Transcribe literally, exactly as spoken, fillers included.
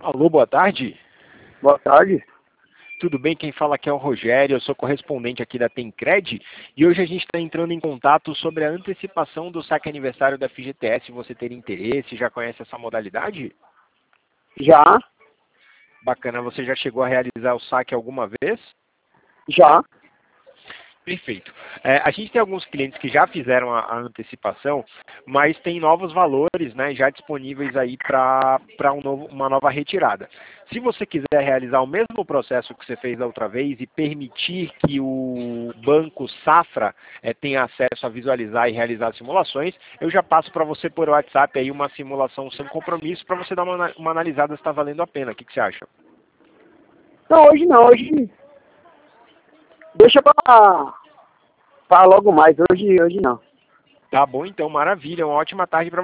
Alô, boa tarde. Boa tarde. Tudo bem? Quem fala aqui é o Rogério, eu sou correspondente aqui da Tencred e hoje a gente está entrando em contato sobre a antecipação do saque aniversário da F G T S. Você ter interesse, já conhece essa modalidade? Já, Bacana, você já chegou a realizar o saque alguma vez? já. Perfeito. É, a gente tem alguns clientes que já fizeram a, a antecipação, mas tem novos valores, né, já disponíveis aí para um novo, uma nova retirada. Se você quiser realizar o mesmo processo que você fez da outra vez e permitir que o banco Safra é, tenha acesso a visualizar e realizar simulações, eu já passo para você por WhatsApp aí uma simulação sem compromisso para você dar uma, uma analisada se está valendo a pena. O que, que você acha? Não, hoje não, hoje deixa pra, pra logo mais, hoje, hoje não. Tá bom, então, maravilha. Uma ótima tarde para